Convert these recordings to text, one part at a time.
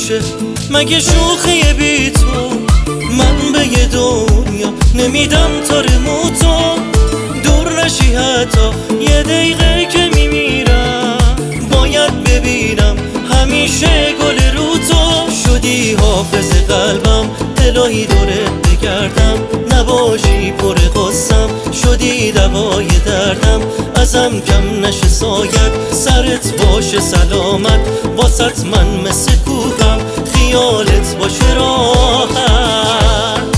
میشه مگه شوخی بی تو؟ من به یه دنیا نمیدم تارمو تو دور نشی حتی یه دقیقه که میمیرم باید ببینم همیشه گل رو تو شدی حافظ قلبم الهی دورت بگردم نباشی پر غصم شدی دوای دردم ازم کم نشه سایت سرت باشه سلامت واسط من مثل کوهم خیالت باشه راحت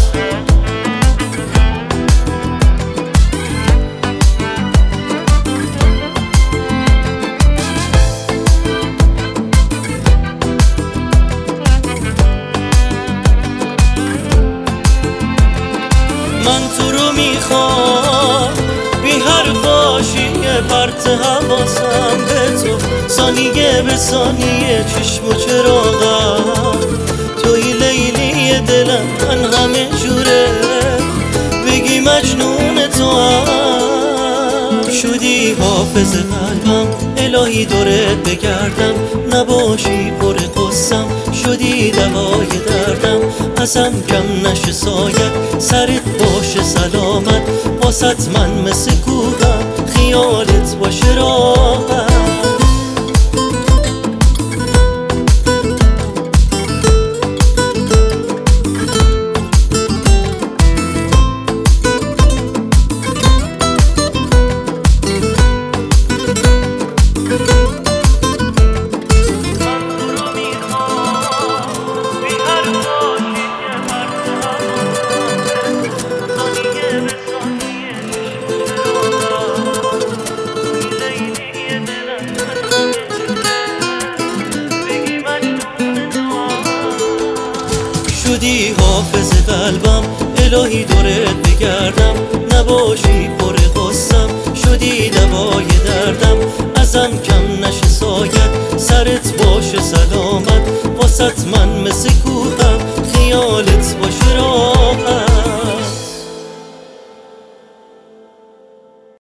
من تو رو میخوام بی حرفاشی یه پرت حواسم به تو ثانیه به ثانیه چشم و چراغم توی لیلی دلم من همه جوره بگی مجنون تو هم شدی حافظ قلبم الهی دورت بگردم نباشی پر قصم شدی دوای دردم ازم کم نشه سایت سرت باشه سلامت واسط من مثل کوهم خیالت باشه راحت شدی حافظ قلبم الهی دورت بگردم نباشی پر غصم شدی دوای دردم ازم کم نشه سایت سرت باشه سلامت واسط من مثل کوهم خیالت باشه راحت